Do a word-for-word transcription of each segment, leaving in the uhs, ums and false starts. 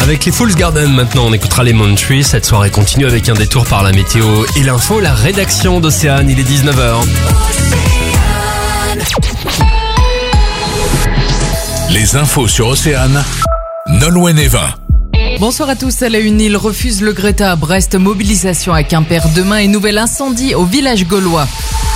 Avec les Fool's Garden, maintenant on écoutera Lemon Tree. Cette soirée continue avec un détour par la météo et l'info, la rédaction d'Océane, il est dix-neuf heures. Les infos sur Océane, Nolwenn Evin. Bonsoir à tous. À la une, il refuse le Greta à Brest, mobilisation à Quimper demain et nouvel incendie au village gaulois.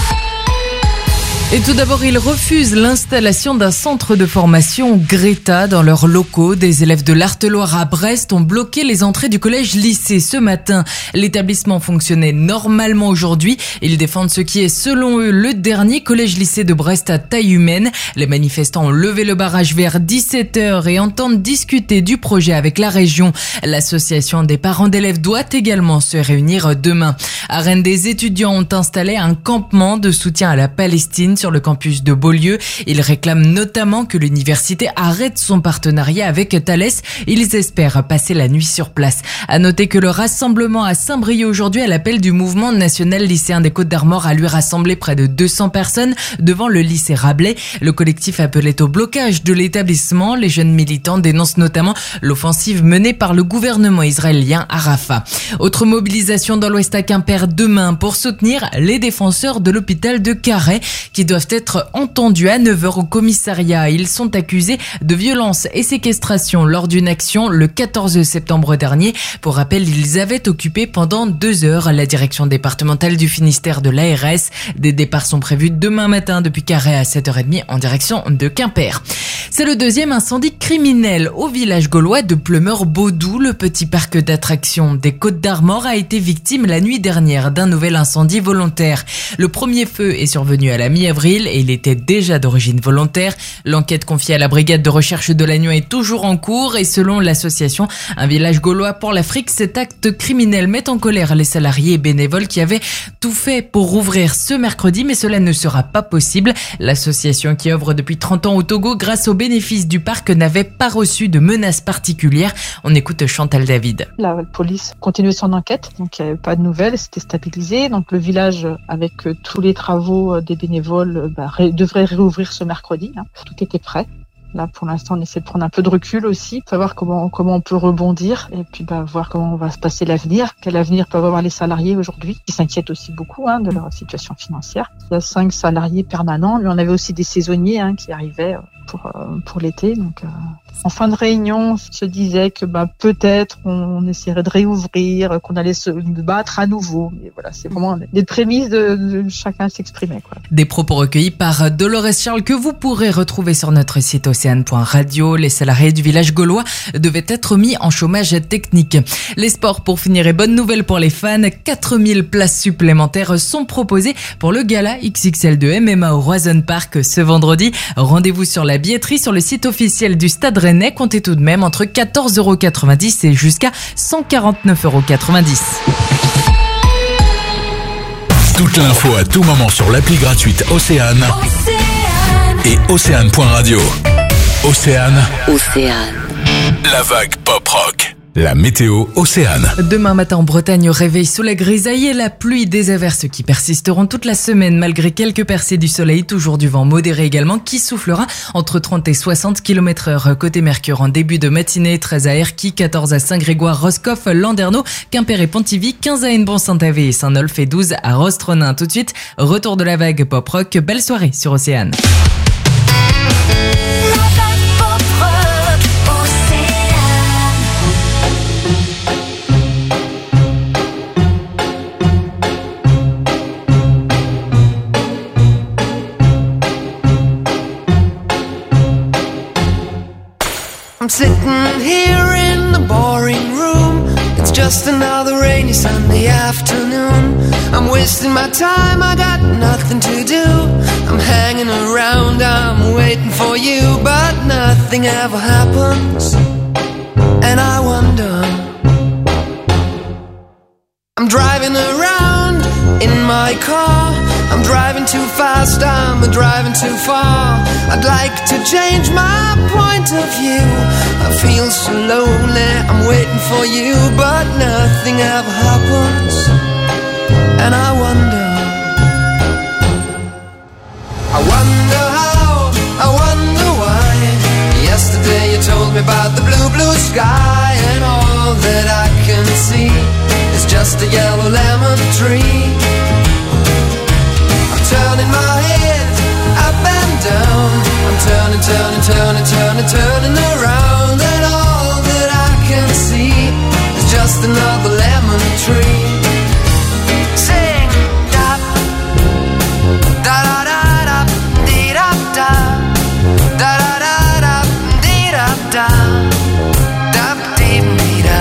Et tout d'abord, ils refusent l'installation d'un centre de formation Greta dans leurs locaux. Des élèves de l'Arteloire à Brest ont bloqué les entrées du collège-lycée ce matin. L'établissement fonctionnait normalement aujourd'hui. Ils défendent ce qui est, selon eux, le dernier collège-lycée de Brest à taille humaine. Les manifestants ont levé le barrage vers dix-sept heures et entendent discuter du projet avec la région. L'association des parents d'élèves doit également se réunir demain. À Rennes, des étudiants ont installé un campement de soutien à la Palestine sur le campus de Beaulieu. Ils réclament notamment que l'université arrête son partenariat avec Thales. Ils espèrent passer la nuit sur place. À noter que le rassemblement à Saint-Brieuc aujourd'hui à l'appel du mouvement national lycéen des Côtes-d'Armor a lui rassemblé près de deux cents personnes devant le lycée Rabelais. Le collectif appelait au blocage de l'établissement. Les jeunes militants dénoncent notamment l'offensive menée par le gouvernement israélien à Rafah. Autre mobilisation dans l'Ouest à Quimper demain pour soutenir les défenseurs de l'hôpital de Carhaix qui doivent être entendus à neuf heures au commissariat. Ils sont accusés de violence et séquestration lors d'une action le quatorze septembre dernier. Pour rappel, ils avaient occupé pendant deux heures la direction départementale du Finistère de l'A R S. Des départs sont prévus demain matin depuis Carhaix à sept heures trente en direction de Quimper. C'est le deuxième incendie criminel au village gaulois de Pleumeur-Baudou. Le petit parc d'attractions des Côtes-d'Armor a été victime la nuit dernière d'un nouvel incendie volontaire. Le premier feu est survenu à la mi-avril et il était déjà d'origine volontaire. L'enquête confiée à la brigade de recherche de Lannion est toujours en cours et selon l'association Un village gaulois pour l'Afrique, cet acte criminel met en colère les salariés et bénévoles qui avaient tout fait pour rouvrir ce mercredi, mais cela ne sera pas possible. L'association qui œuvre depuis trente ans au Togo grâce aux bénéfices du parc n'avait pas reçu de menaces particulières. On écoute Chantal David. La police continuait son enquête, donc il n'y avait pas de nouvelles, c'était stabilisé. Donc le village, avec tous les travaux des bénévoles, bah, ré- devrait réouvrir ce mercredi. Hein. Tout était prêt. Là, pour l'instant, on essaie de prendre un peu de recul aussi, savoir comment comment on peut rebondir et puis bah, voir comment va se passer l'avenir, quel avenir peuvent avoir les salariés aujourd'hui, qui s'inquiètent aussi beaucoup hein, de leur situation financière. Il y a cinq salariés permanents, mais on avait aussi des saisonniers hein, qui arrivaient pour euh, pour l'été. Donc, euh, en fin de réunion, on se disait que bah, peut-être on, on essaierait de réouvrir, qu'on allait se battre à nouveau. Mais voilà, c'est vraiment des prémices de, de chacun s'exprimer, quoi. Des propos recueillis par Dolores Charles que vous pourrez retrouver sur notre site océane point radio. Les salariés du village gaulois devaient être mis en chômage technique. Les sports pour finir et bonne nouvelle pour les fans. quatre mille places supplémentaires sont proposées pour le gala X X L de M M A au Roison Park ce vendredi. Rendez-vous sur la billetterie sur le site officiel du Stade Rennais. Comptez tout de même entre quatorze euros quatre-vingt-dix et jusqu'à cent quarante-neuf euros quatre-vingt-dix. Toute l'info à tout moment sur l'appli gratuite Océane, Océane. Et océane point radio. Océane. Océane. La vague pop-rock. La météo Océane. Demain matin en Bretagne, au réveil sous la grisaille et la pluie, des averses qui persisteront toute la semaine malgré quelques percées du soleil, toujours du vent modéré également qui soufflera entre trente et soixante kilomètres heure. Côté Mercure, en début de matinée, treize à Erquy, quatorze à Saint-Grégoire, Roscoff, Landerneau, Quimper et Pontivy, quinze à Hennebon-Saint-Avé et Saint-Nolf et douze à Rostronin. Tout de suite, retour de la vague pop-rock. Belle soirée sur Océane. I'm sitting here in the boring room. It's just another rainy Sunday afternoon. I'm wasting my time, I got nothing to do. I'm hanging around, I'm waiting for you, but nothing ever happens. And I wonder, I'm driving around in my car. I'm driving too fast, I'm driving too far. I'd like to change my point of view. I feel so lonely, I'm waiting for you, but nothing ever happens. And I wonder, I wonder how, I wonder why. Yesterday you told me about the blue, blue sky, and just a yellow lemon tree. I'm turning my head up and down. I'm turning, turning, turning, turning, turning around, and all that I can see is just another lemon tree. Sing da da da da da dee da da da da da da dee da da da dee dee da.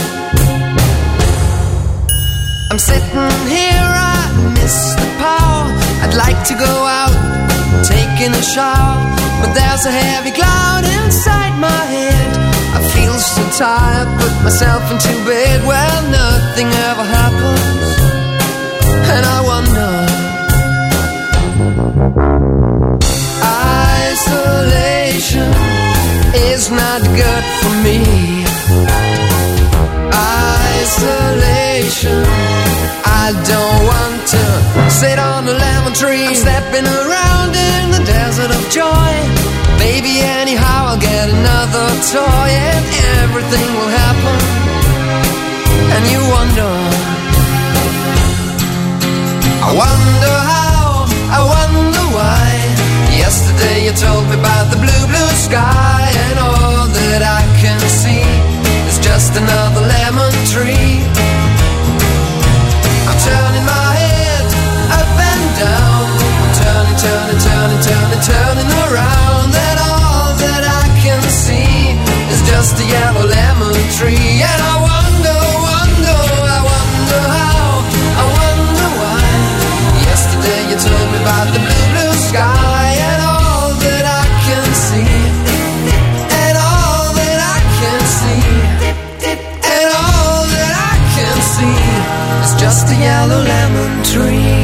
I'm sitting here, I miss the power. I'd like to go out, taking a shower, but there's a heavy cloud inside my head. I feel so tired, put myself into bed. Well, nothing ever happens, and I wonder. Isolation is not good for me. Isolation, I don't want to sit on a lemon tree. I'm stepping around in the desert of joy. Baby, anyhow I'll get another toy, and everything will happen, and you wonder. I wonder how, I wonder why. Yesterday you told me about the blue, blue sky, and all that I can see is just another lemon tree. I'm turning my head up and down. I'm turning, turning, turning, turning, turning around, and all that I can see is just a yellow lemon tree. And I wonder, wonder, I wonder how, I wonder why. Yesterday you told me about the blue, blue sky, and all that I can see, and all that I can see, and all that I can see is just a yellow lemon tree.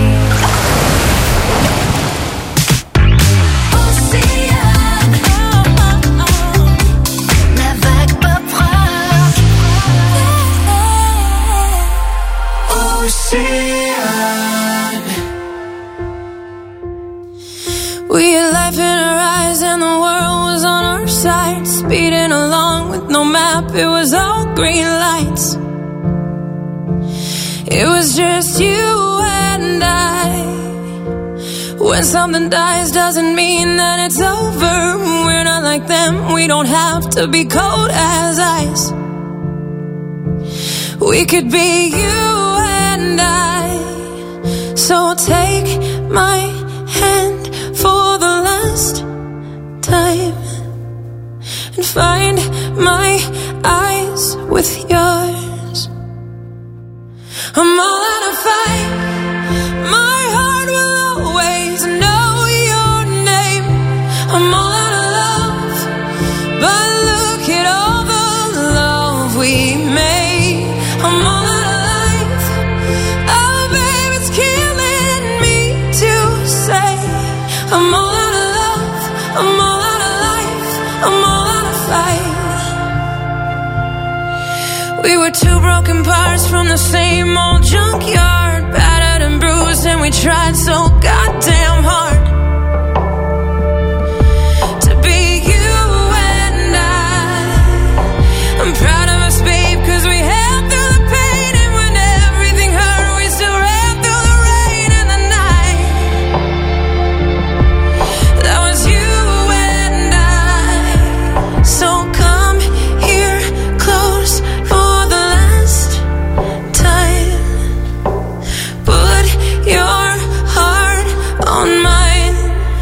We had life in our eyes and the world was on our side, speeding along with no map, it was all green lights. It was just you and I. When something dies doesn't mean that it's over. We're not like them, we don't have to be cold as ice. We could be you and I. So take my hand for the last time and find my eyes with yours. I'm all out of fight. My heart will always know your name. I'm all out of love, but look at all the love we made. I'm all out of life. Oh, babe, it's killing me to say. I'm all out of love, I'm all out of life, I'm all out of fight. We were two broken parts from the same old junkyard, battered and bruised, and we tried so goddamn hard to be you and I. I'm proud of us, babe, cause we held through the pain, and when everything hurt, we still ran through the rain and the night. That was you and I. So come here close for the last time. Put your heart on mine.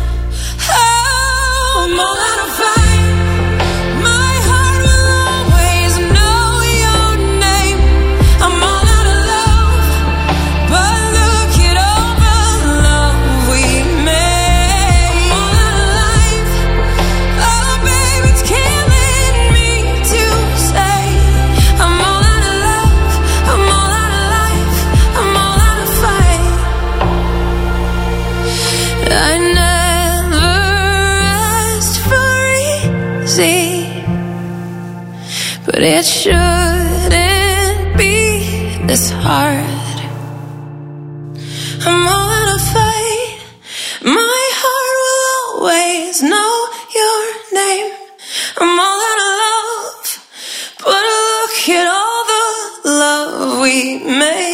Oh, I'm all out of fight. My heart will always know your name. I'm all out of love, but look at all the love we made. I'm all out of life. Oh, babe, it's killing me to say. I'm all out of love, I'm all out of life, I'm all out of fight. I never asked for easy, but it shouldn't be this hard. I'm all out of fight. My heart will always know your name. I'm all out of love, but look at all the love we made.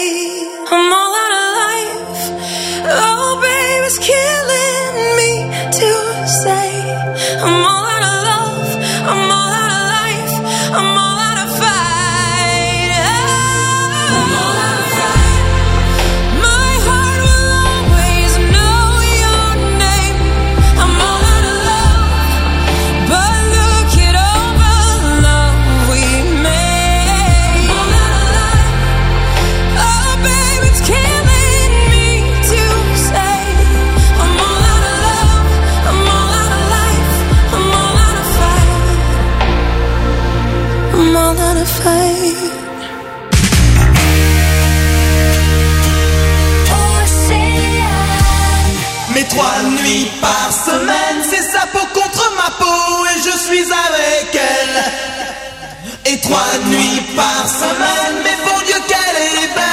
Et trois nuits par semaine, c'est sa peau contre ma peau et je suis avec elle. Et trois nuits par semaine, mais bon Dieu qu'elle est belle.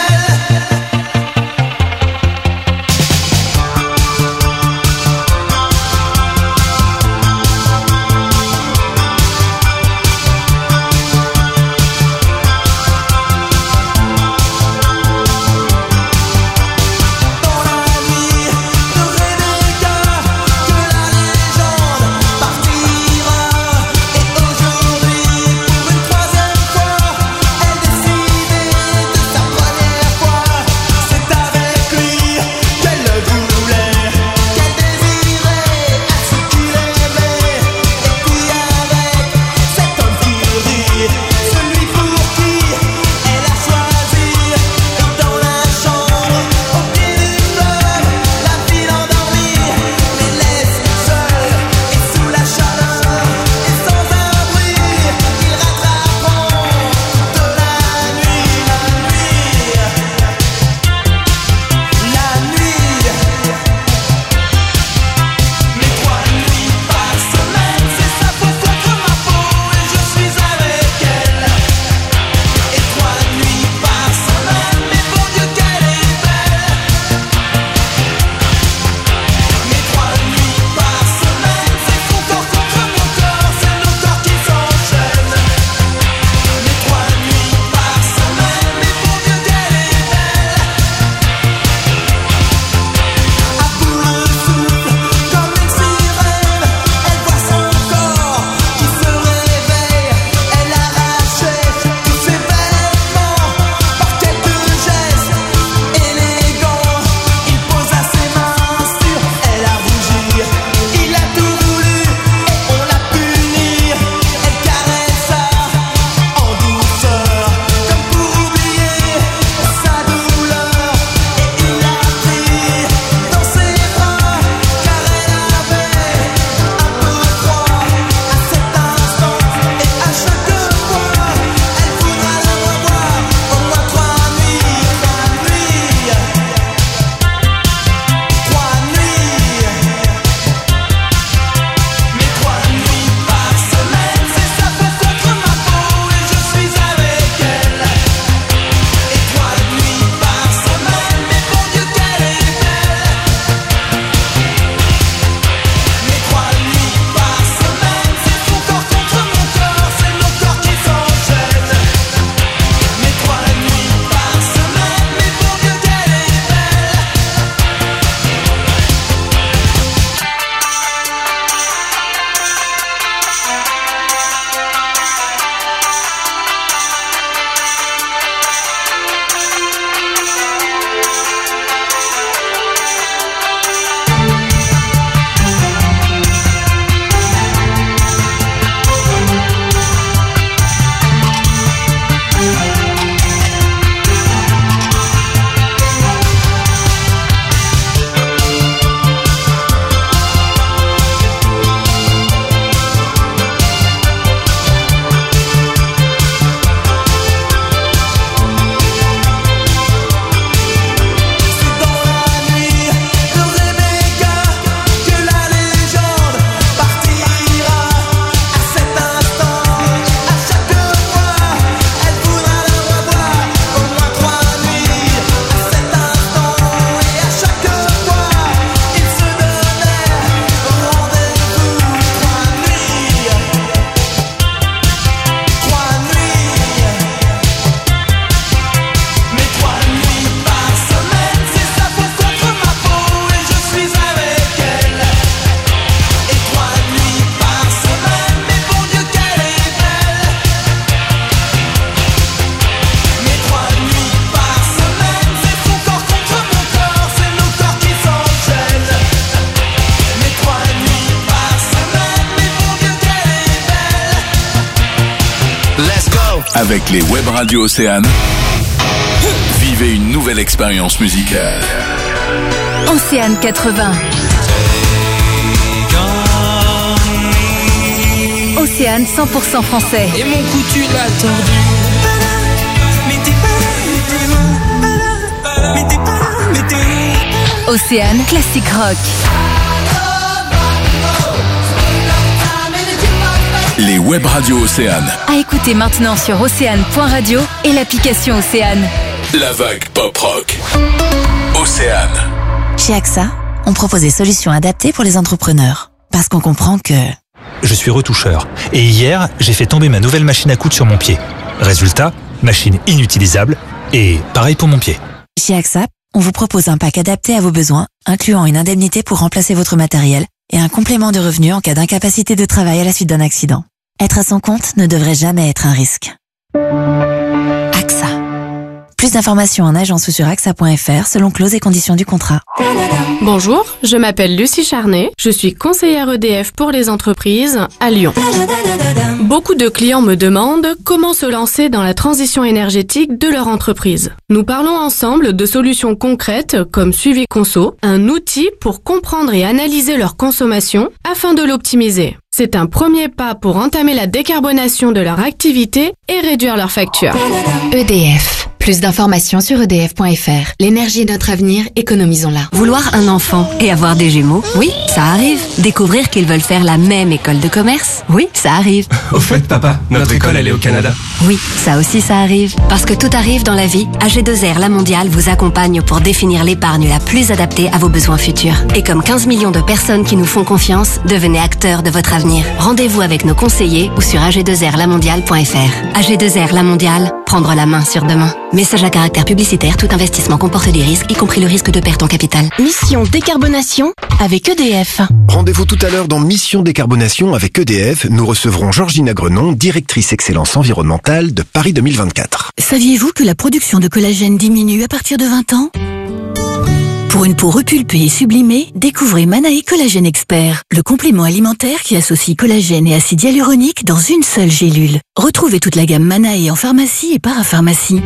Avec les web radios Océane, vivez une nouvelle expérience musicale. Océane quatre-vingts. Océane cent pour cent français. Et mon cou tu l'as tordu. Mais t'es pas, mais t'es pas, mais t'es pas, mais t'es Océane Classic Rock. Les web radios Océane. À écouter maintenant sur océane point radio et l'application Océane. La vague pop rock. Océane. Chez A X A, on propose des solutions adaptées pour les entrepreneurs. Parce qu'on comprend que... Je suis retoucheur. Et hier, j'ai fait tomber ma nouvelle machine à coudre sur mon pied. Résultat, machine inutilisable. Et pareil pour mon pied. Chez A X A, on vous propose un pack adapté à vos besoins, incluant une indemnité pour remplacer votre matériel et un complément de revenu en cas d'incapacité de travail à la suite d'un accident. Être à son compte ne devrait jamais être un risque. A X A. Plus d'informations en agence ou sur A X A point F R selon clauses et conditions du contrat. Bonjour, je m'appelle Lucie Charnet, je suis conseillère E D F pour les entreprises à Lyon. Beaucoup de clients me demandent comment se lancer dans la transition énergétique de leur entreprise. Nous parlons ensemble de solutions concrètes comme Suivi Conso, un outil pour comprendre et analyser leur consommation afin de l'optimiser. C'est un premier pas pour entamer la décarbonation de leur activité et réduire leurs factures. E D F. Plus d'informations sur E D F point F R. L'énergie est notre avenir, économisons-la. Vouloir un enfant et avoir des jumeaux, oui, ça arrive. Découvrir qu'ils veulent faire la même école de commerce, oui, ça arrive. Au fait, papa, notre école, elle est au Canada. Oui, ça aussi, ça arrive. Parce que tout arrive dans la vie, A G deux R La Mondiale vous accompagne pour définir l'épargne la plus adaptée à vos besoins futurs. Et comme quinze millions de personnes qui nous font confiance, devenez acteurs de votre avenir. Rendez-vous avec nos conseillers ou sur A G deux R la mondiale point F R. A G deux R La Mondiale, prendre la main sur demain. Message à caractère publicitaire, tout investissement comporte des risques, y compris le risque de perte en capital. Mission décarbonation avec E D F. Rendez-vous tout à l'heure dans Mission décarbonation avec E D F. Nous recevrons Georgina Grenon, directrice excellence environnementale de Paris deux mille vingt-quatre. Saviez-vous que la production de collagène diminue à partir de vingt ans ? Pour une peau repulpée et sublimée, découvrez Manae Collagène Expert, le complément alimentaire qui associe collagène et acide hyaluronique dans une seule gélule. Retrouvez toute la gamme Manae en pharmacie et parapharmacie.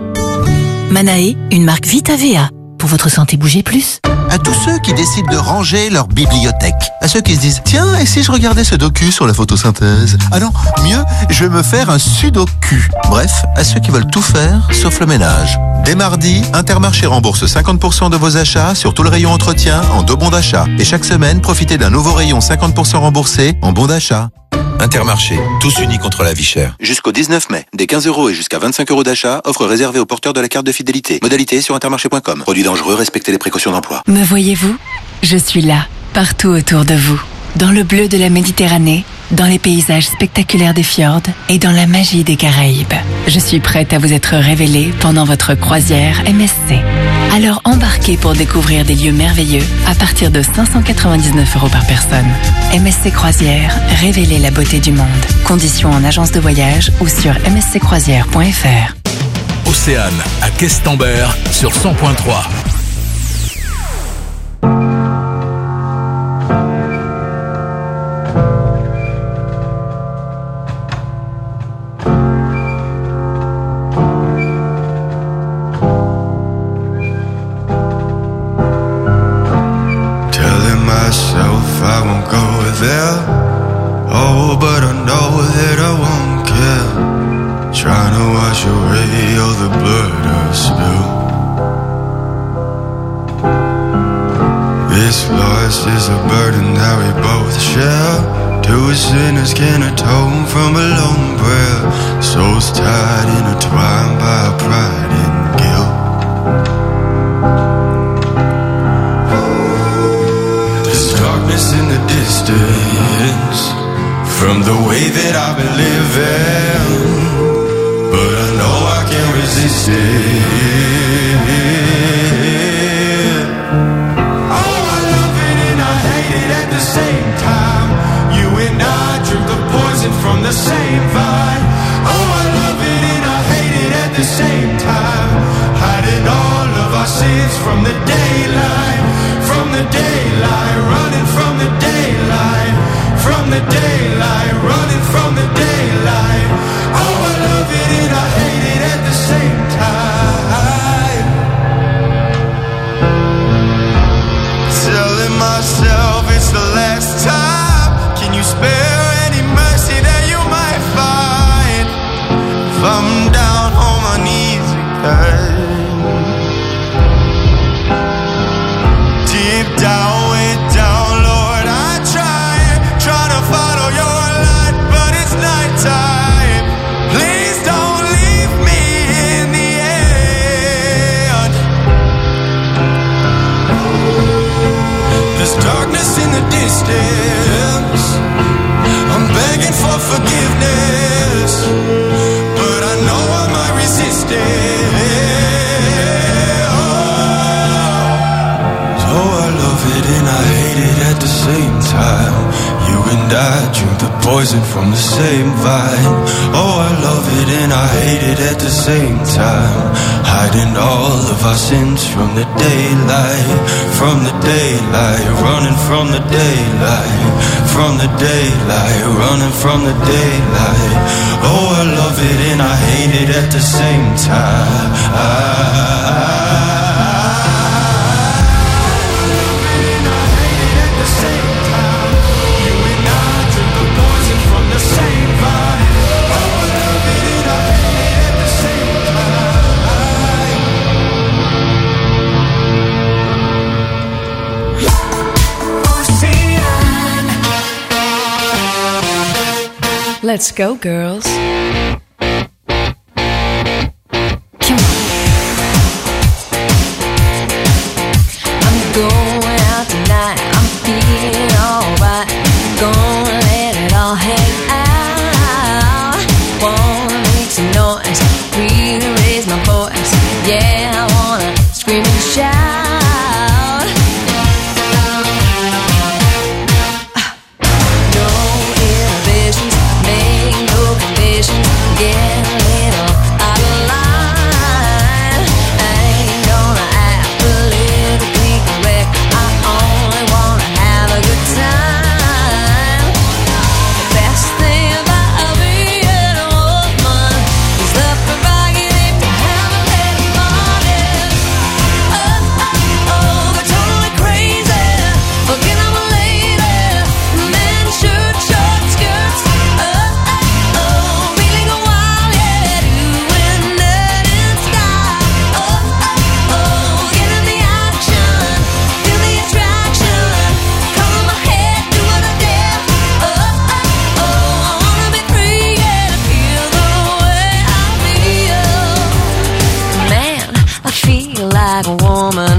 Manae, une marque Vita V A. Pour votre santé, bougez plus. À tous ceux qui décident de ranger leur bibliothèque. À ceux qui se disent, tiens, et si je regardais ce docu sur la photosynthèse ? Ah non, mieux, je vais me faire un sudoku. Bref, à ceux qui veulent tout faire, sauf le ménage. Dès mardi, Intermarché rembourse cinquante pour cent de vos achats sur tout le rayon entretien en deux bons d'achat. Et chaque semaine, profitez d'un nouveau rayon cinquante pour cent remboursé en bons d'achat. Intermarché, tous unis contre la vie chère. Jusqu'au dix-neuf mai, des quinze euros et jusqu'à vingt-cinq euros d'achat, offre réservée aux porteurs de la carte de fidélité. Modalité sur intermarché point com. Produit dangereux, respectez les précautions d'emploi. Me voyez-vous ? Je suis là, partout autour de vous. Dans le bleu de la Méditerranée, dans les paysages spectaculaires des fjords et dans la magie des Caraïbes. Je suis prête à vous être révélée pendant votre croisière M S C. Alors embarquez pour découvrir des lieux merveilleux à partir de cinq cent quatre-vingt-dix-neuf euros par personne. M S C Croisière, révélez la beauté du monde. Conditions en agence de voyage ou sur m s c croisière point f r. Océane à Questembert sur cent point trois. I won't go there. Oh, but I know that I won't care. Trying to wash away all the blood I spill. This loss is a burden that we both share. Two sinners can atone from a lone prayer. Souls tied, intertwined by pride and guilt. In the distance from the way that I've been living, but I know I can't resist it. Oh, I love it and I hate it at the same time. You and I drink the poison from the same vine. Oh, I love it and I hate it at the same time. Hiding all of our sins from the daylight, from the daylight, running from the daylight, from the daylight, running from the daylight. Oh, I love it and I hate it at the same time. Telling myself it's the last time. Can you spare any mercy that you might find? If I'm down on my knees again. it and I hate it at the same time. You and I drink the poison from the same vine. Oh, I love it and I hate it at the same time. Hiding all of our sins from the daylight, from the daylight, running from the daylight, from the daylight, running from the daylight. Oh, I love it and I hate it at the same time. I, Let's go, girls. Going out tonight, I'm feeling alright. Gonna let it all hang out. Wanna make some noise, really raise my voice. Yeah, I wanna scream and shout. No inhibitions, make no conditions. Get a little out of line. I ain't gonna act politically correct. I only wanna have a good time. The best thing about being a woman is the prerogative to have a little morning. Oh, oh, oh, they're totally crazy. Fucking I'm a lady. Men shoot short skirts. Oh, oh, oh, feeling a while, yeah, doing nothing style. Oh, oh, oh, get in the action, feel the attraction. Color my head, do what I dare. Oh, oh, oh, I wanna be free, yeah, to feel the way I feel. Man, I feel like a woman.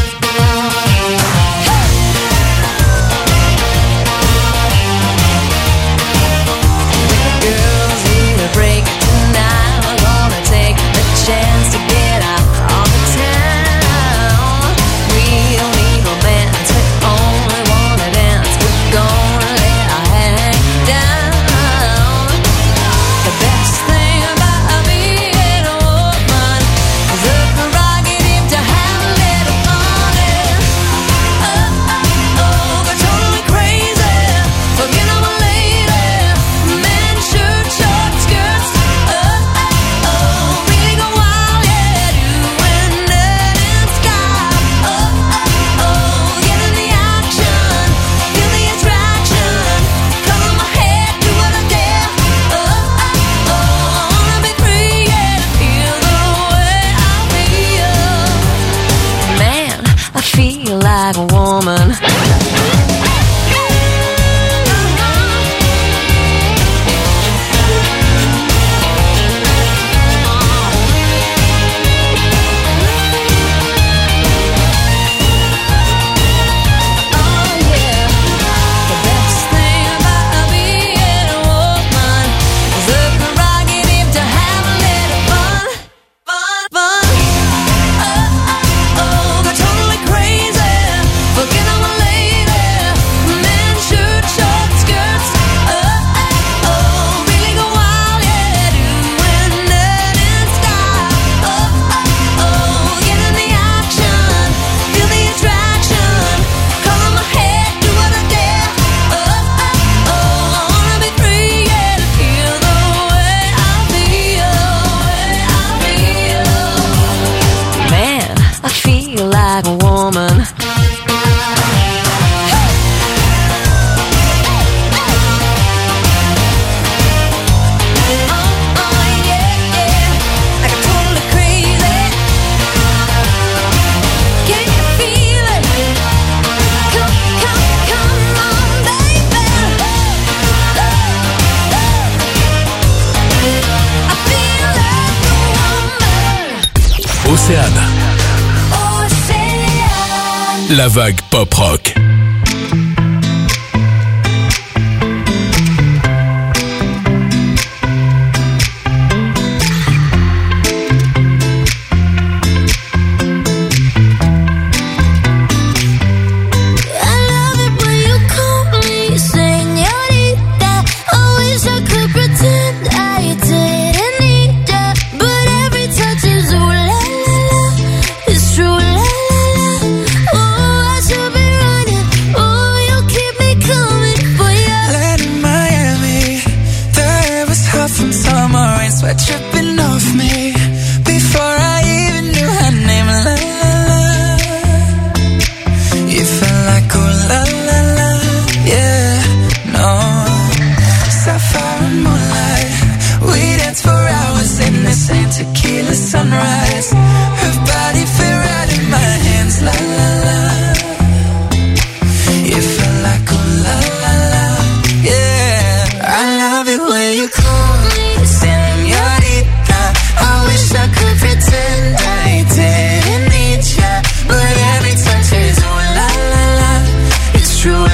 Girls need a break tonight. We're gonna take the chance to get out of the town. We don't need romance, we only wanna dance. We're gonna let our hang down. The best thing about being a woman is the prerogative to have a little fun. Oh, oh, oh, they're totally crazy. Fucking I'm a lady. Men shoot short skirts. Oh, oh, oh, feeling a while, yeah, doing nothing style. Oh, oh, oh, get in the action, feel the attraction. Color my head, do what I dare. Oh, oh, oh, I wanna be free, yeah, to feel the way I feel. Man, I feel like a woman. Like a woman. Océane. La vague pop rock.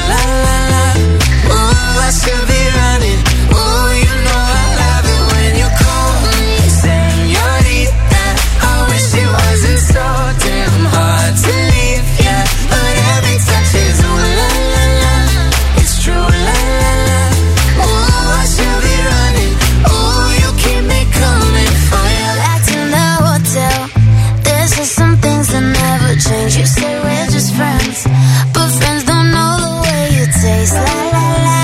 la la la. Ooh, I should be running. Ooh, you know I love it when you call me señorita. I wish it wasn't so damn hard to leave, yeah. But every touch is ooh la la la. It's true, la la la. Ooh, I should be running. Ooh, you keep me coming for you. Back in the hotel, there's just some things that never change. You say we're just friends, but friends don't know the way you taste. La la la.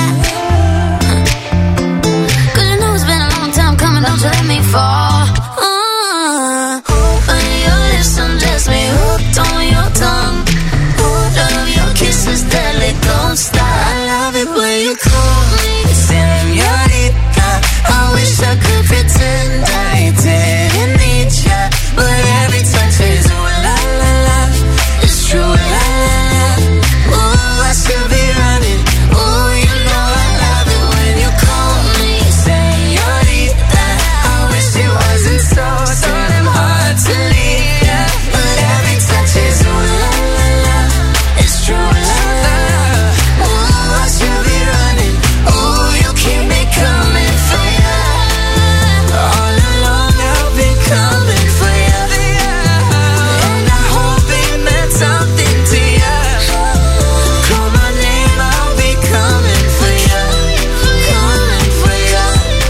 Cause you know it's been a long time coming, don't you let me fall. Uh, when your lips undress me, hooked on your tongue. Love your kisses, deadly, don't stop. I love it when you call me señorita. I wish I could pretend I didn't need ya, but every touch is ooh la la la. It's true, la la la. Ooh, I should be running. Ooh, you know I love it when you call me señorita. I wish it wasn't so so damn hard to leave ya, but every touch is ooh la la la. It's true, la la la. Ooh, I should be running. Ooh, you keep me coming for ya. All along I've been coming for ya, and I hope it meant something to ya. Call my name, I'll be coming for ya, coming for ya,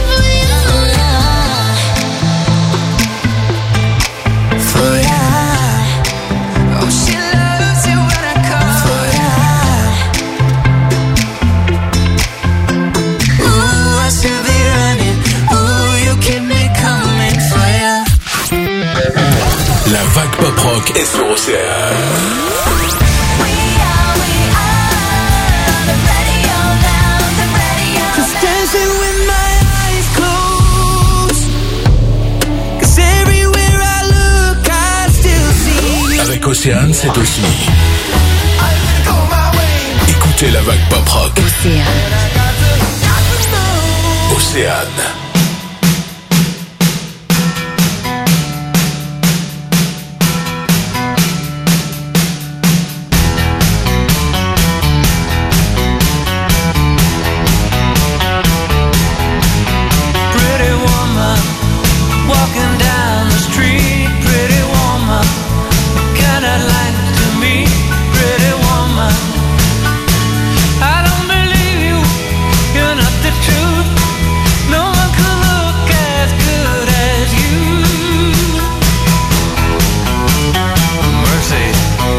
for ya. Oh, she loves it when I call for ya. Ooh, I should be running. Ooh, you keep me coming for ya. La vague pop rock est sur Océane. Just dancing with my eyes closed. 'Cause everywhere I look, I still see you. Avec Océane, c'est aussi écoutez la vague pop rock. Océane. Pretty woman, walking down the street. Pretty woman, kind of like to me. Pretty woman, I don't believe you. You're not the truth. No one could look as good as you. Mercy.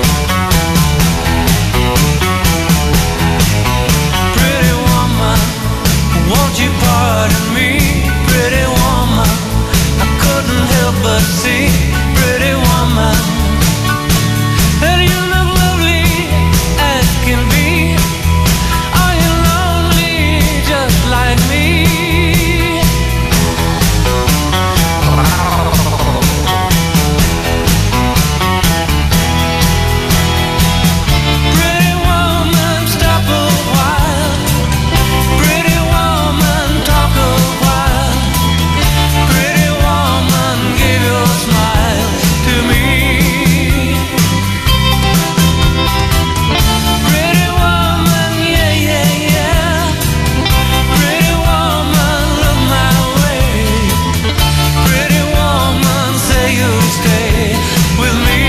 Pretty woman, won't you pardon me? Pretty woman, I couldn't help but see. Pretty woman, and you look lovely as can be. Are you lonely just like me? Pretty woman, stop a while. Pretty woman, talk a while. Pretty woman, give your smile to me. Pretty woman, yeah, yeah, yeah. Pretty woman, look my way. Pretty woman, say you'll stay with me.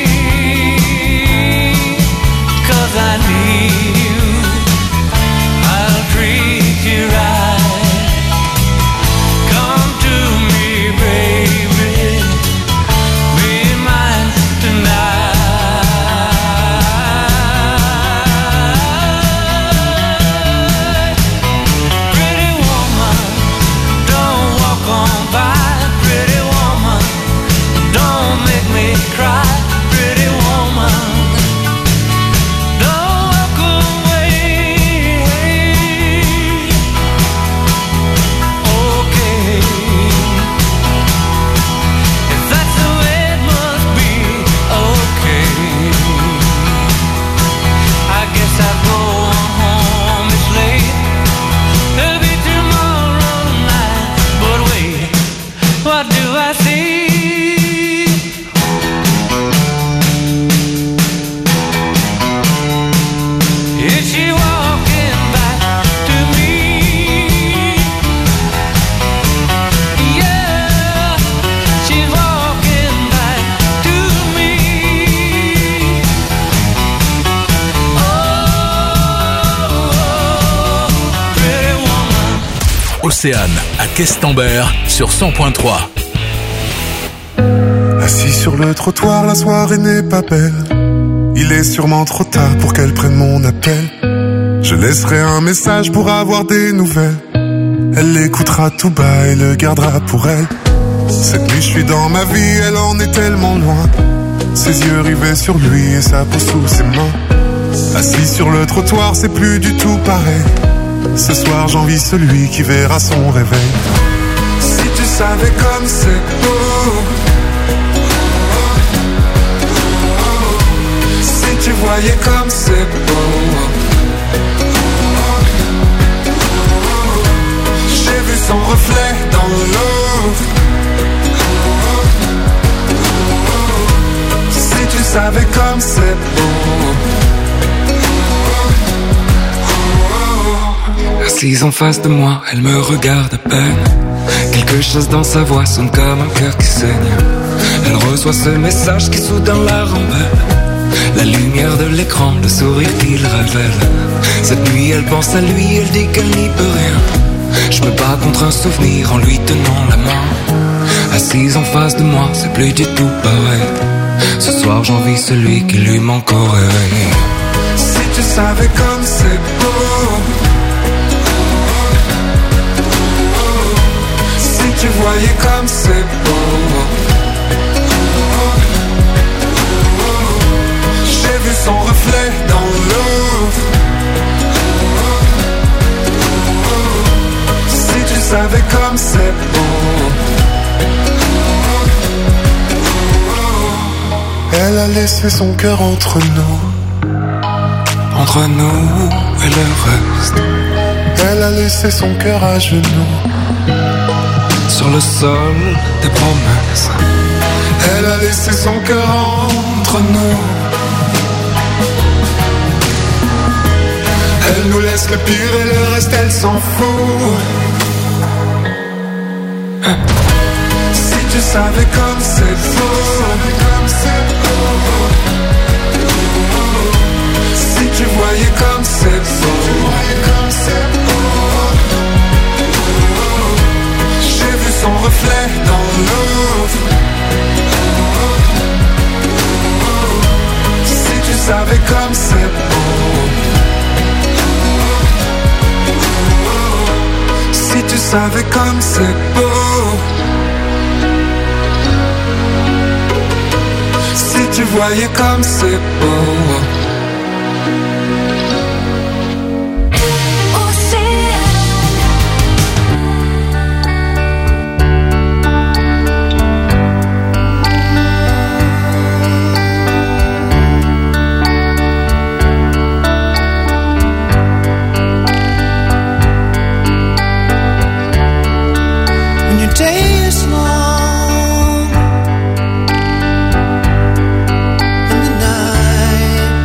'Cause I need you. I'll treat you right. Come to me, baby. Be mine tonight. Pretty woman, don't walk on by. Pretty woman, don't make me cry. Pretty woman, don't walk away. Okay, if that's the way it must be, okay. I guess I'll go home, it's late. It'll be tomorrow night. But wait, what do I see? Here she was. Océane à Questembert sur cent point trois. Assis sur le trottoir, la soirée n'est pas belle. Il est sûrement trop tard pour qu'elle prenne mon appel. Je laisserai un message pour avoir des nouvelles. Elle l'écoutera tout bas et le gardera pour elle. Cette nuit je suis dans ma vie, elle en est tellement loin. Ses yeux rivés sur lui et sa peau sous ses mains. Assis sur le trottoir, c'est plus du tout pareil. Ce soir j'envie celui qui verra son réveil. Si tu savais comme c'est beau, si tu voyais comme c'est beau. J'ai vu son reflet dans l'eau. Si tu savais comme c'est beau. Assise en face de moi, elle me regarde à peine. Quelque chose dans sa voix sonne comme un cœur qui saigne. Elle reçoit ce message qui soudain la rembelle. La lumière de l'écran, le sourire qu'il révèle. Cette nuit elle pense à lui, elle dit qu'elle n'y peut rien. Je me bats contre un souvenir en lui tenant la main. Assise en face de moi, c'est plus du tout pareil. Ce soir j'envie celui qui lui manque au réveil. Si tu savais comme c'est beau, si tu voyais comme c'est beau. J'ai vu son reflet dans l'eau. Si tu savais comme c'est beau. Elle a laissé son cœur entre nous. Entre nous et le reste. Elle a laissé son cœur à genoux. Sur le sol des promesses. Elle a laissé son cœur entre nous. Elle nous laisse le pire et le reste elle s'en fout. Si tu savais comme c'est beau. Si tu voyais comme c'est beau. J'ai vu son reflet dans l'eau. Si tu savais comme c'est beau. Si tu savais comme c'est beau. Si tu voyais comme c'est beau. Day is long and the night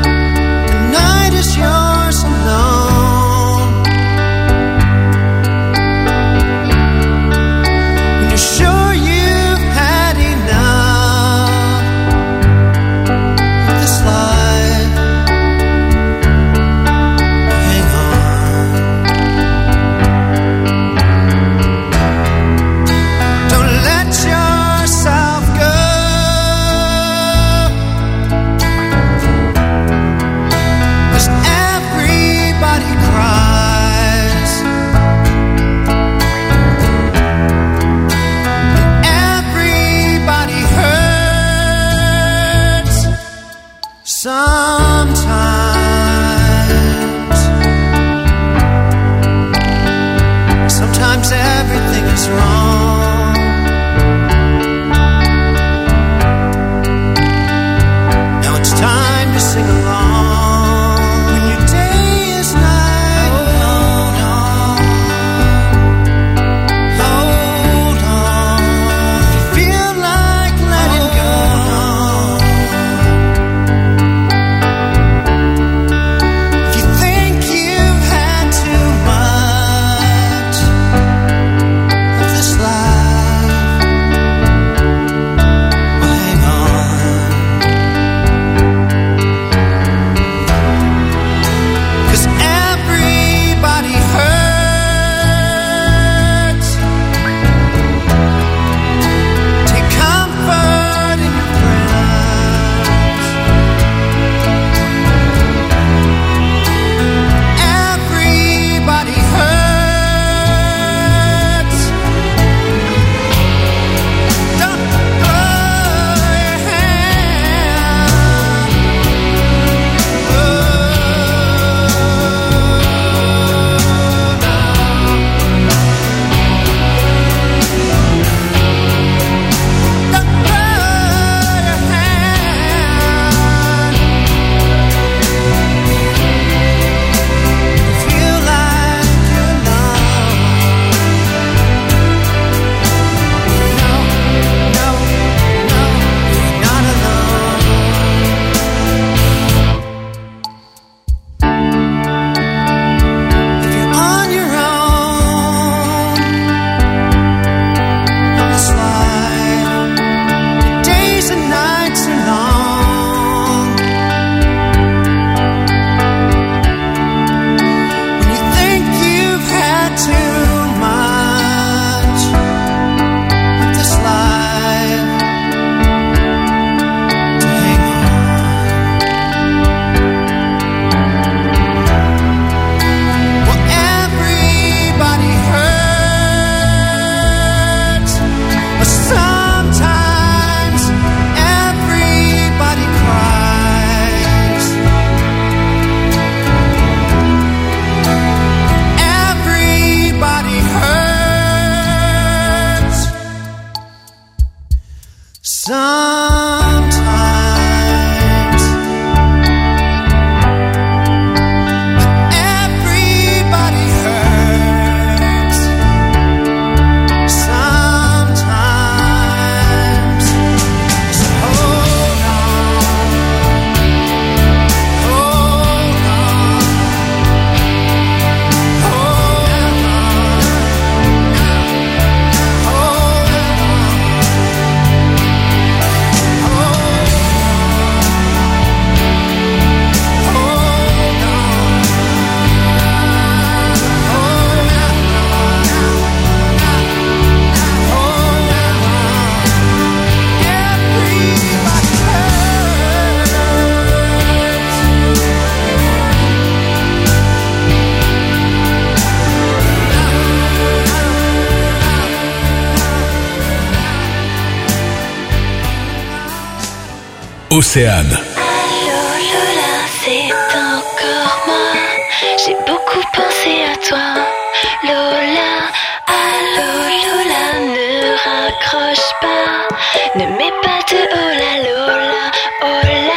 Océane. Allô Lola, c'est encore moi. J'ai beaucoup pensé à toi, Lola. Allô Lola, ne raccroche pas. Ne mets pas de oh la Lola, oh la.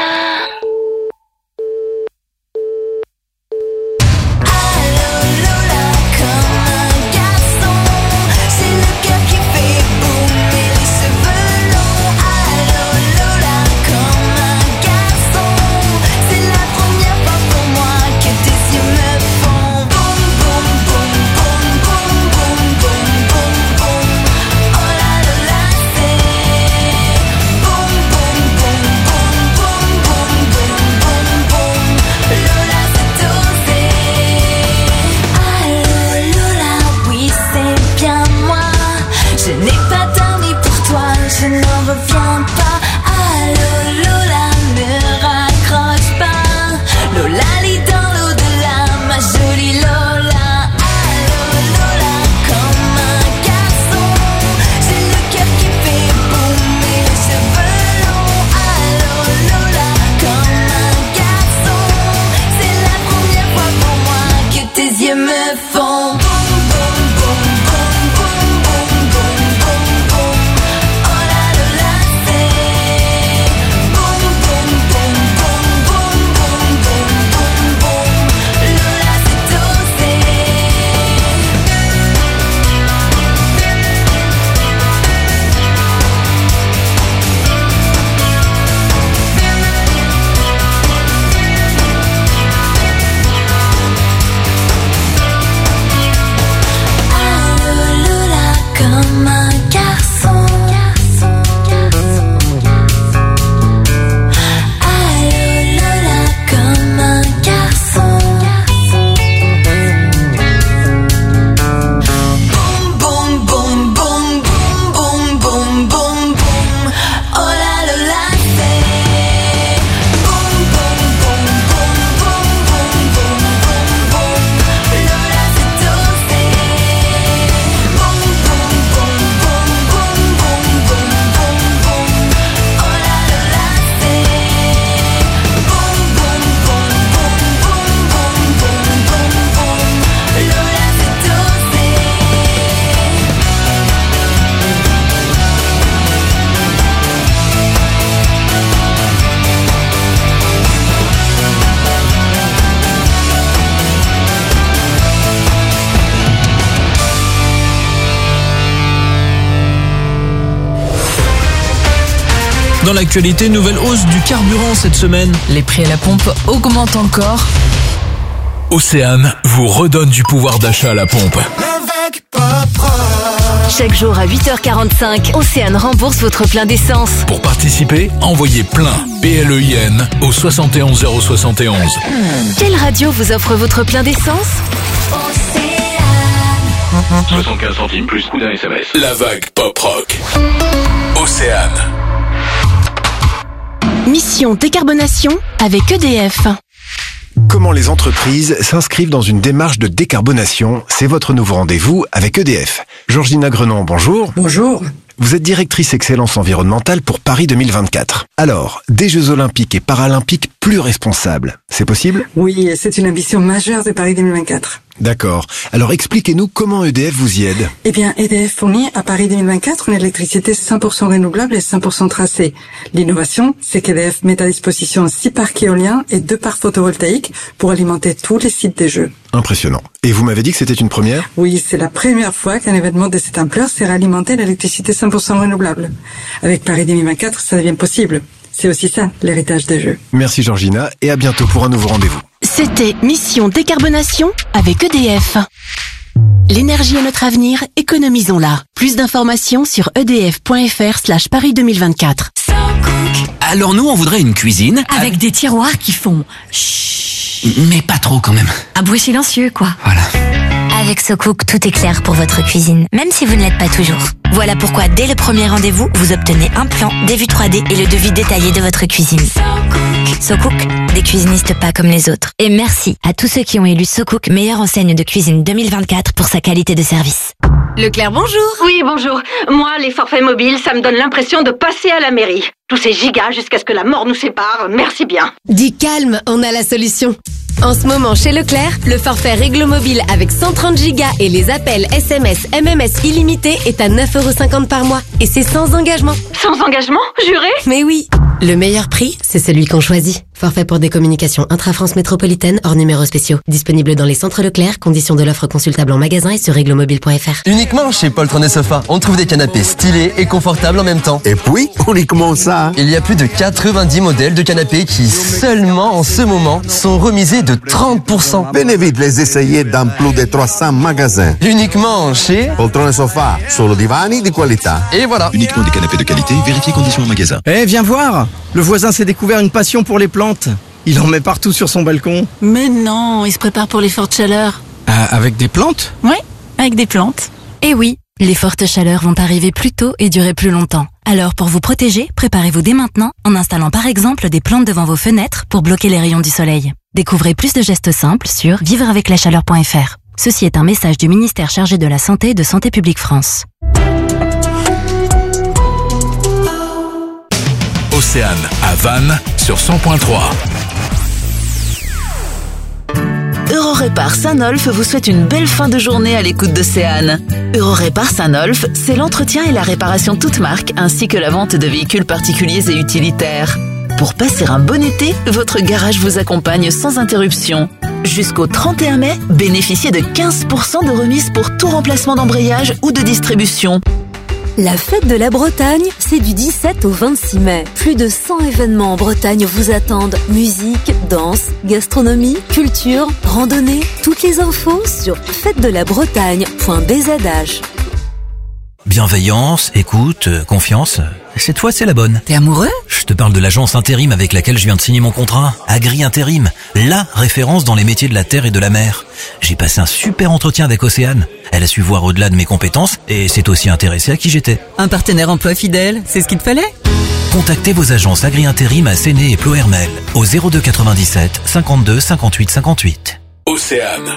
Dans l'actualité, nouvelle hausse du carburant cette semaine. Les prix à la pompe augmentent encore. Océane vous redonne du pouvoir d'achat à la pompe. Chaque jour à huit heures quarante-cinq, Océane rembourse votre plein d'essence. Pour participer, envoyez plein, P L E I N, au soixante et onze zéro soixante et onze. Quelle radio vous offre votre plein d'essence? soixante-quinze centimes plus coût d'un S M S. La vague pop rock. Océane. Mission décarbonation avec E D F. Comment les entreprises s'inscrivent dans une démarche de décarbonation? C'est votre nouveau rendez-vous avec E D F. Georgina Grenon, bonjour. Bonjour. Vous êtes directrice excellence environnementale pour Paris deux mille vingt-quatre. Alors, des Jeux Olympiques et Paralympiques plus responsables, c'est possible? Oui, c'est une ambition majeure de Paris deux mille vingt-quatre. D'accord. Alors expliquez-nous comment E D F vous y aide. Eh bien, E D F fournit à Paris deux mille vingt-quatre une électricité cent pour cent renouvelable et cent pour cent tracée. L'innovation, c'est qu'E D F met à disposition six parcs éoliens et deux parcs photovoltaïques pour alimenter tous les sites des Jeux. Impressionnant. Et vous m'avez dit que c'était une première? Oui, c'est la première fois qu'un événement de cette ampleur sert à alimenter l'électricité cent pour cent renouvelable. Avec Paris deux mille vingt-quatre, ça devient possible. C'est aussi ça, l'héritage des Jeux. Merci Georgina, et à bientôt pour un nouveau rendez-vous. C'était Mission décarbonation avec E D F. L'énergie est notre avenir, économisons-la. Plus d'informations sur edf.fr slash Paris deux mille vingt-quatre. Alors nous, on voudrait une cuisine avec, avec des tiroirs qui font chut. Mais pas trop quand même. Un bruit silencieux, quoi. Voilà. Avec SoCook, tout est clair pour votre cuisine, même si vous ne l'êtes pas toujours. Voilà pourquoi, dès le premier rendez-vous, vous obtenez un plan, des vues trois D et le devis détaillé de votre cuisine. SoCook, des cuisinistes pas comme les autres. Et merci à tous ceux qui ont élu SoCook meilleure enseigne de cuisine deux mille vingt-quatre pour sa qualité de service. Leclerc, bonjour. Oui, bonjour. Moi, les forfaits mobiles, ça me donne l'impression de passer à la mairie. Tous ces gigas jusqu'à ce que la mort nous sépare, merci bien. Dis calme, on a la solution. En ce moment, chez Leclerc, le forfait Réglo Mobile avec cent trente gigas et les appels S M S, M M S illimités est à neuf euros cinquante par mois. Et c'est sans engagement. Sans engagement, juré? Mais oui. Le meilleur prix, c'est celui qu'on choisit. Forfait pour des communications intra-France métropolitaine hors numéros spéciaux. Disponible dans les centres Leclerc, conditions de l'offre consultable en magasin et sur réglomobile point F R. Uniquement chez Poltron et Sofa, on trouve des canapés stylés et confortables en même temps. Et puis, uniquement ça. Il y a plus de quatre-vingt-dix modèles de canapés qui, seulement en ce moment, sont remisés de trente pour cent. Venez vite les essayer dans plus de trois cents magasins. Uniquement chez Poltron et Sofa, solo divani di qualità. Et voilà. Uniquement des canapés de qualité, vérifiez conditions en magasin. Eh, viens voir. Le voisin s'est découvert une passion pour les plantes. Il en met partout sur son balcon. Mais non, il se prépare pour les fortes chaleurs. Ah, avec des plantes? Oui, avec des plantes. Et oui, les fortes chaleurs vont arriver plus tôt et durer plus longtemps. Alors pour vous protéger, préparez-vous dès maintenant en installant par exemple des plantes devant vos fenêtres pour bloquer les rayons du soleil. Découvrez plus de gestes simples sur vivre avec la chaleur point F R. Ceci est un message du ministère chargé de la Santé et de Santé publique France. Océane à Vannes sur cent point trois. Eurorépar Saint-Nolff vous souhaite une belle fin de journée à l'écoute d'Océane. Eurorépar Saint-Nolff, c'est l'entretien et la réparation toute marque ainsi que la vente de véhicules particuliers et utilitaires. Pour passer un bon été, votre garage vous accompagne sans interruption. Jusqu'au trente et un mai, bénéficiez de quinze pour cent de remise pour tout remplacement d'embrayage ou de distribution. La fête de la Bretagne, c'est du dix-sept au vingt-six mai. Plus de cent événements en Bretagne vous attendent. Musique, danse, gastronomie, culture, randonnée. Toutes les infos sur fête de la bretagne point b z h. Bienveillance, écoute, confiance. Cette fois, c'est la bonne. T'es amoureux? Je te parle de l'agence intérim avec laquelle je viens de signer mon contrat. Agri Intérim, la référence dans les métiers de la terre et de la mer. J'ai passé un super entretien avec Océane. Elle a su voir au-delà de mes compétences et s'est aussi intéressée à qui j'étais. Un partenaire emploi fidèle, c'est ce qu'il te fallait? Contactez vos agences Agri Intérim à Séné et Plohermel au zéro deux quatre-vingt-dix-sept cinquante-deux cinquante-huit cinquante-huit. Océane.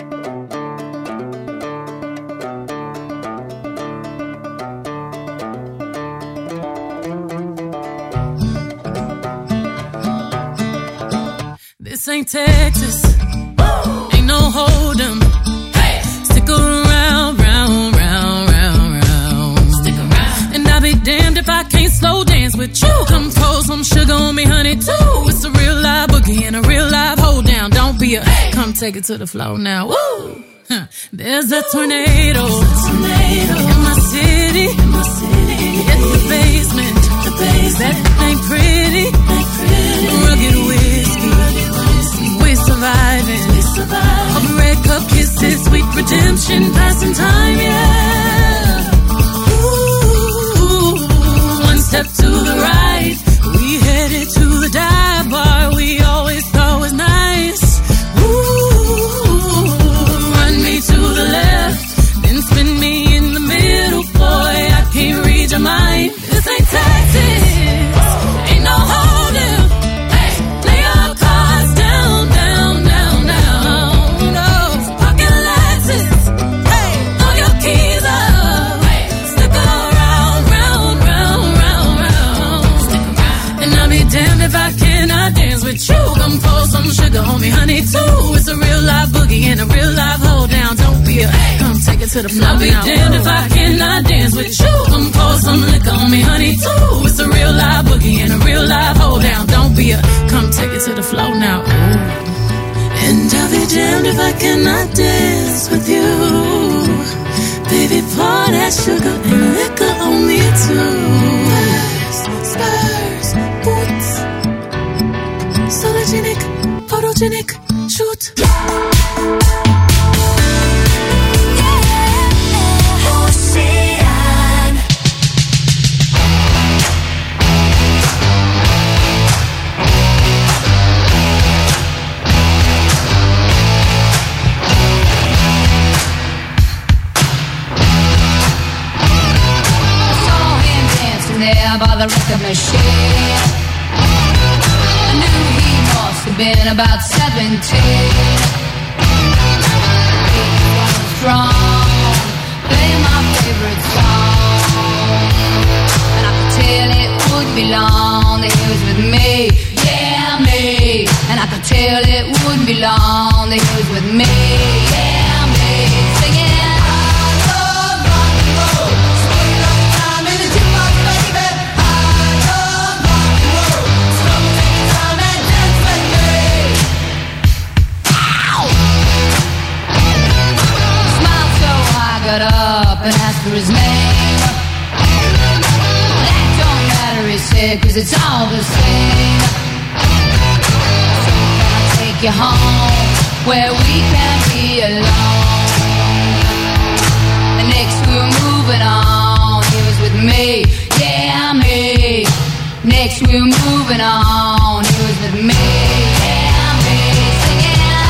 This ain't Texas, ain't no hold'em. Hey, stick around, round, round, round, round. Stick around, and I'll be damned if I can't slow dance with you. Come pour some sugar on me, honey, too. It's a real live boogie and a real live hold down. Don't be a, hey, come take it to the floor now. Woo! Huh. There's a tornado, tornado in my city. In my city, it's the basement. The basement that ain't pretty. Ain't pretty. Rugged whiskey. We're surviving. We're surviving. Of red cup kisses, sweet redemption, passing time, yeah. Ooh, one step to the right, we headed to the dive bar we always thought was nice. Ooh, run me to the left, then spin me in the middle, boy. I can't read your mind. This ain't Texas, ain't no hold'em. Lay your cards down, down, down, down. No pocket lenses. Hey, throw your keys up. Stick around, round, round, round, round. Stick around. And I'll be damned if I cannot dance with you. Come pour some sugar on me, honey, too. It's a real live boogie and a real live hold down. Don't be a, come take it to the floor. I'll be damned if I cannot dance with you. Come pour some liquor on me, honey, too. It's a real live boogie and a real live hold down. Don't be a, come take it to the floor now. Ooh. And I'll be damned if I cannot dance with you. Baby, pour that sugar and liquor on me too. Spurs, spurs, boots. Sologenic, photogenic, shoot. machine. I knew he must have been about seventeen. He was strong, playing my favorite song, and I could tell it would be long that he was with me, yeah me. And I could tell it wouldn't be long that he was with me, yeah me. Singing got up and asked for his name. That don't matter, he said, cause it's all the same. So can I take you home where we can be alone? And next we were moving on. He was with me, yeah me. Next we were moving on. He was with me, yeah me. Singing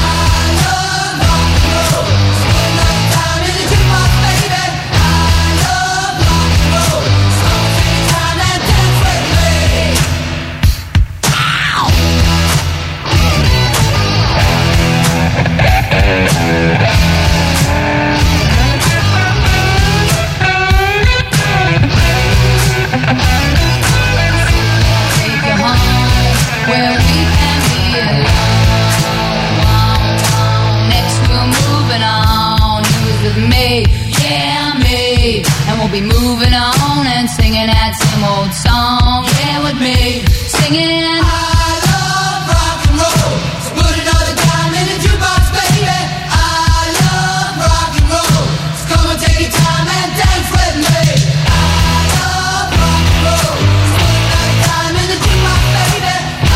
where we can be alone. Next we're moving on. You was with me, yeah me. And we'll be moving on and singing that same old song, yeah, with me. Singing I love rock and roll, so put another dime in the jukebox, baby. I love rock and roll, so come and take your time and dance with me. I love rock and roll, so put another dime in the jukebox, baby.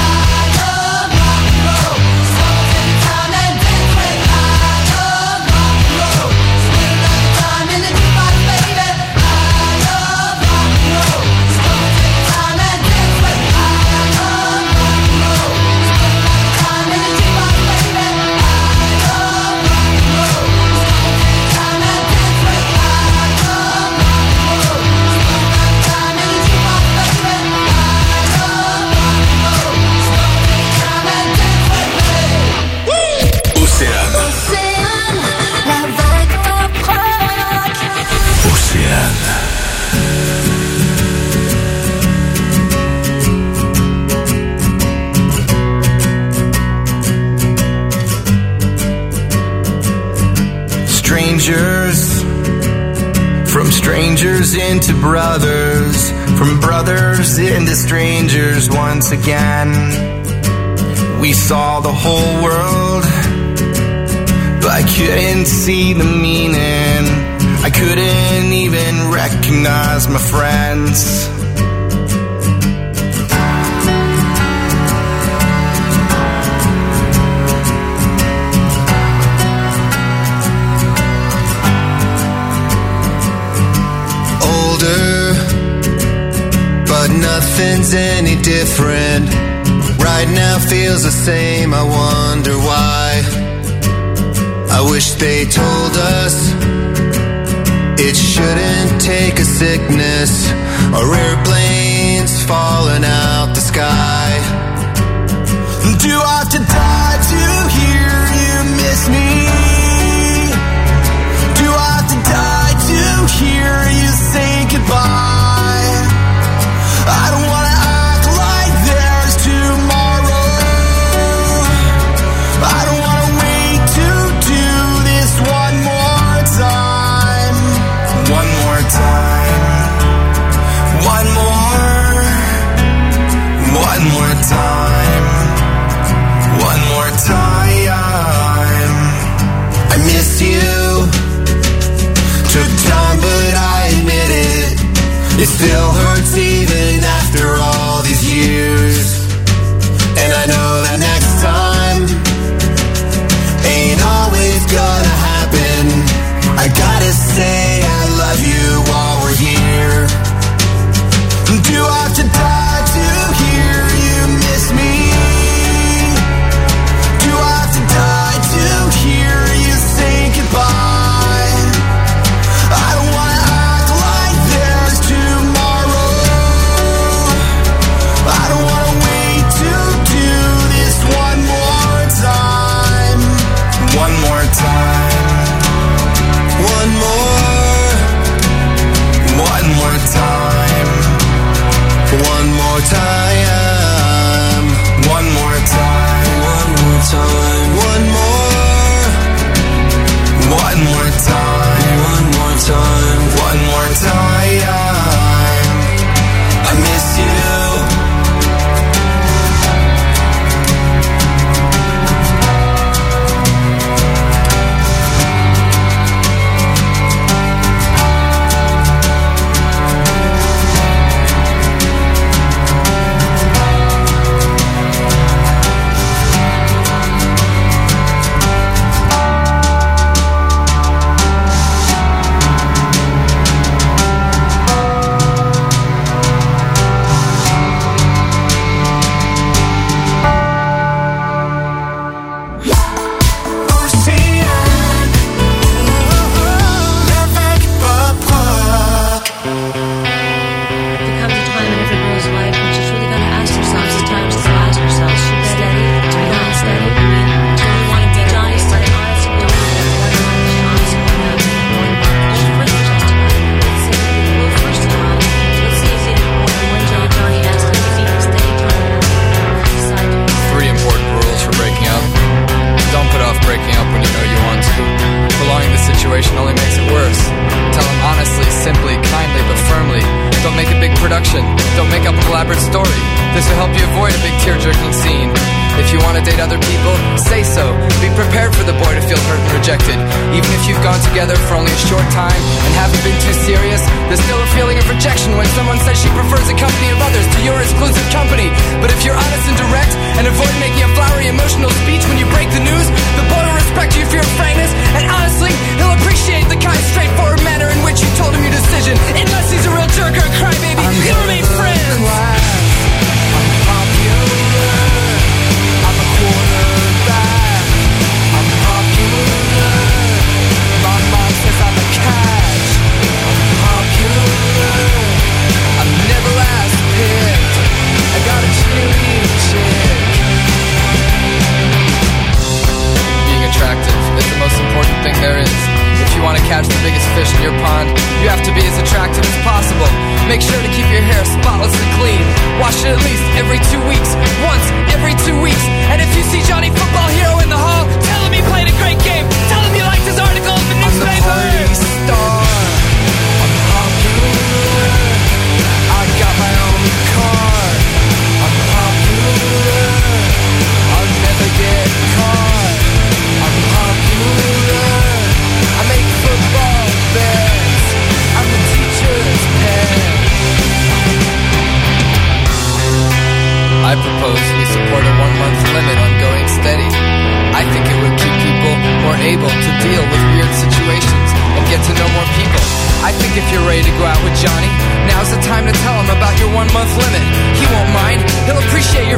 Strangers, from strangers into brothers, from brothers into strangers once again. We saw the whole world, but I couldn't see the meaning. I couldn't even recognize my friends. But nothing's any different. Right now feels the same, I wonder why. I wish they told us it shouldn't take a sickness or airplanes falling out the sky. Do I have to die to hear you miss me? Do I have to die to hear you say goodbye? I don't wanna act like there's tomorrow. I don't wanna wait to do this one more time. One more time. One more. One more time. One more time. I miss you. Took time, but I admit it. It still hurts even after all these years. And I know that next time ain't always gonna happen. I gotta say I love you while we're here. Do I have to die to hear you miss me? Do I have to die to hear you say goodbye? I don't wanna act like there's tomorrow. more time. One more, one more time. One more time. One more time. One more time. One more. One more time. One more time. One more time. I miss you.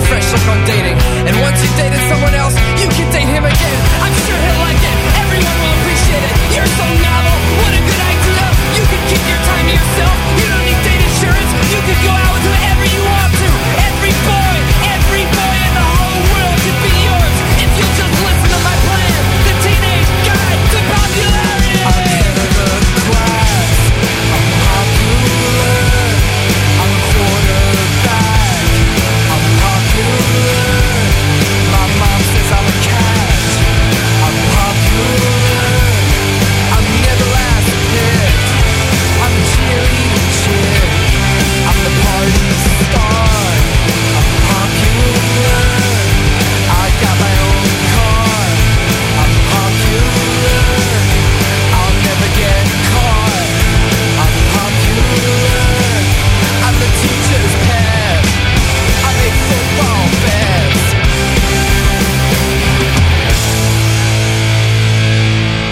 Someone else, you can date him again. I'm sure he'll like it. Everyone will